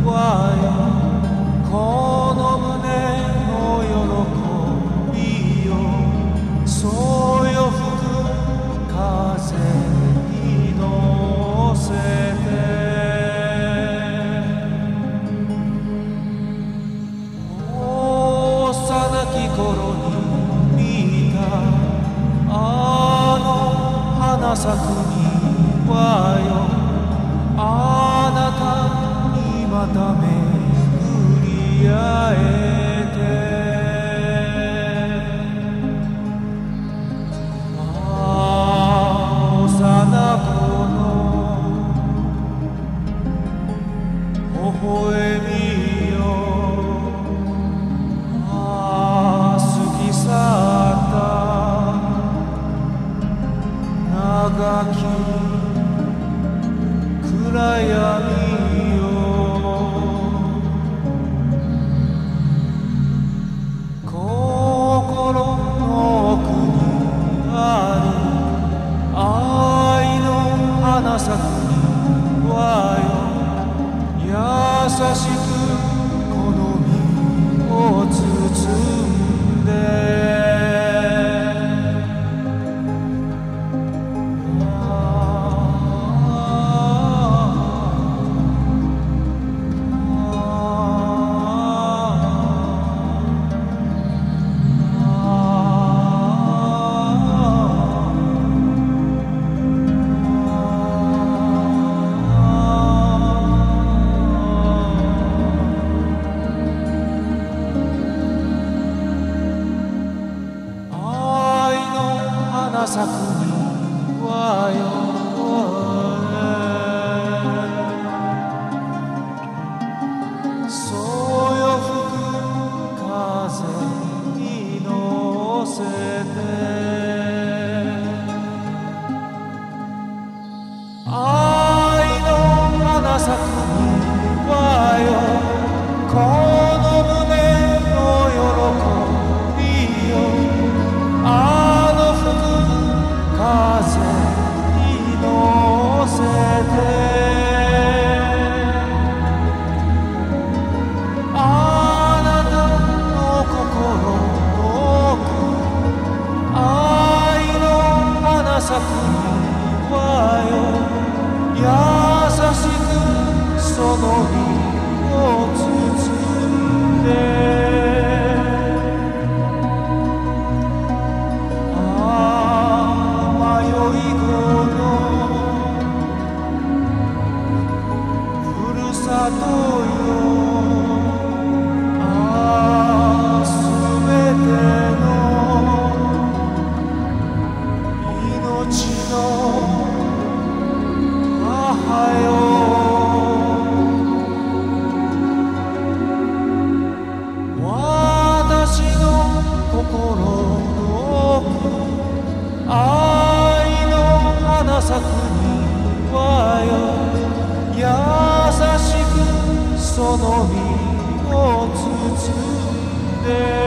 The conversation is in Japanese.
わよこの胸の喜びよそうよ吹く風に乗せて幼き頃に見たあの花咲くにはよあなたにまた巡り会えて幼子の微笑みよ過ぎ去った長き暗闇よ心の奥にある愛の花咲くにはよ優しくこの身を包んで咲くにはよそうよ吹く風に乗せて愛の花咲くにはよこの胸の喜びよあの吹く風に乗せてあなたの心の奥愛の花咲くにはよ優しくその身を包んで里よすべての命の母よ私の心の奥愛の花咲くにはよ優しくその身を包んで